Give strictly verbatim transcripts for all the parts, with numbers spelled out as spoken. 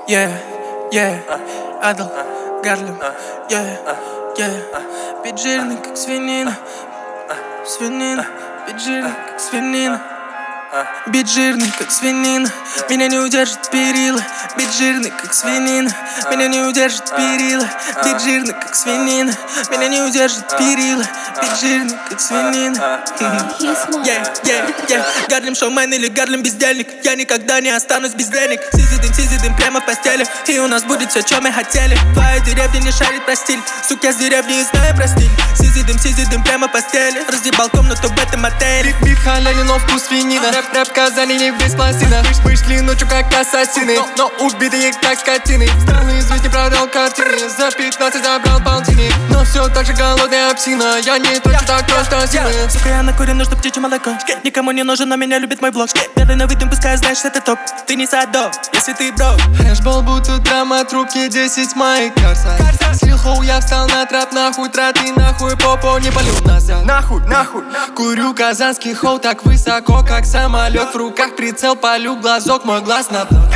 yeah, yeah, Адл, Гарлем, yeah, yeah. Бит жирный, как свинина, свинина, бит жирный, как свинина. Бит жирный, как свинина, меня не удержит перила. Бит жирный, как свинина, меня не удержит перила. Бит жирный, как свинина, меня не удержит перила. Бит жирный, как свинина. Yeah, yeah, yeah. Гарлем шоумен или Гарлем бездельник, я никогда не останусь без денег. Сизидым, сизидым прямо в постели, и у нас будет все, что мы хотели. Твоя деревня не шарит про стиль, сука, я с деревни и знаю про стиль. Сизидым, сизидым прямо в постели, разъебал комнату в этом отеле. Бит халяли, но вкус свинина. Рэп, рэп Казани не без пластина. Вышли ночью как ассасины, но, но убитые как скотины. Странные жизни продал картины, за пятнадцать забрал полтинник. Но все так же голодная псина, я не трачу так просто силы. Сука, я накурен, нужно птичье молоко. Никому не нужен, но меня любит мой блог. Медленно выйдем, пускай знаешь, это топ. Ты не садов, если ты бро. Хэшбол, будто драма, трубки десять моих карса. Слил я встал на трап, нахуй траты, нахуй попо, не полю назад. Нахуй, нахуй, курю казанский хоу так высоко, как самолет. В руках прицел, полю глазок, мой глаз на блок.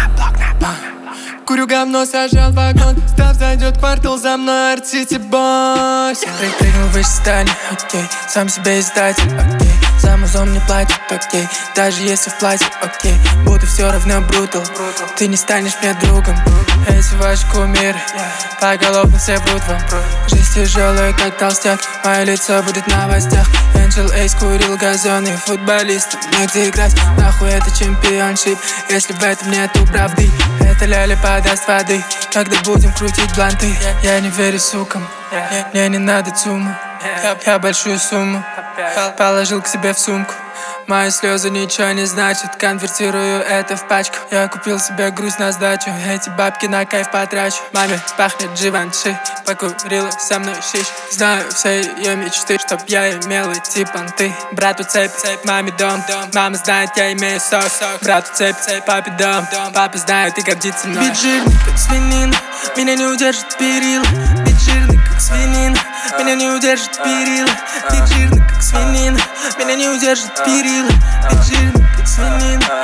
Курю говно, сажал вагон. Став зайдет квартал, за мной артисти босс. Прыгнул выше здания, окей. Сам себе издатель, окей. За музон не платит, окей. Даже если в платье, окей. Буду все равно брутал. Ты не станешь мне другом. Эти ваши кумиры поголовно все врут вам. Жизнь тяжелая, как толстяк. Мое лицо будет в новостях. Angel Ace курил газоны. Футболисты, негде играть. Нахуй это чемпионшип, если в этом нету правды. Это ляля подаст воды, когда будем крутить бланты. Я не верю сукам, мне не надо цуму. Я большую сумму положил к себе в сумку. Мои слезы ничего не значат, конвертирую это в пачку. Я купил себе грусть на сдачу, эти бабки на кайф потрачу. Маме пахнет Givenchy, покурила со мной шиш. Знаю все ее мечты, чтоб я имел эти понты. Брату цепь, цепь, маме дом, дом. Мама знает, я имею сок, сок. Брату цепь, цепь, папе дом, дом. Папа знает и гордится мной. Бит жирный, как свинина, меня не удержит перила. Бит жирный, как свинина, меня не удержит перила. Бит жирный, как свинина, меня не удержит перила. Бит жирный, как свинина.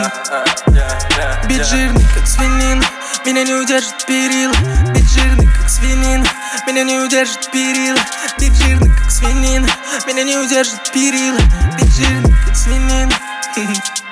Бит жирный, как свинина, меня не удержит перила. Бит жирный, как свинина, меня не удержит перила. Бит жирный, как свинина, меня не удержит перила. Бит жирный, как свинина.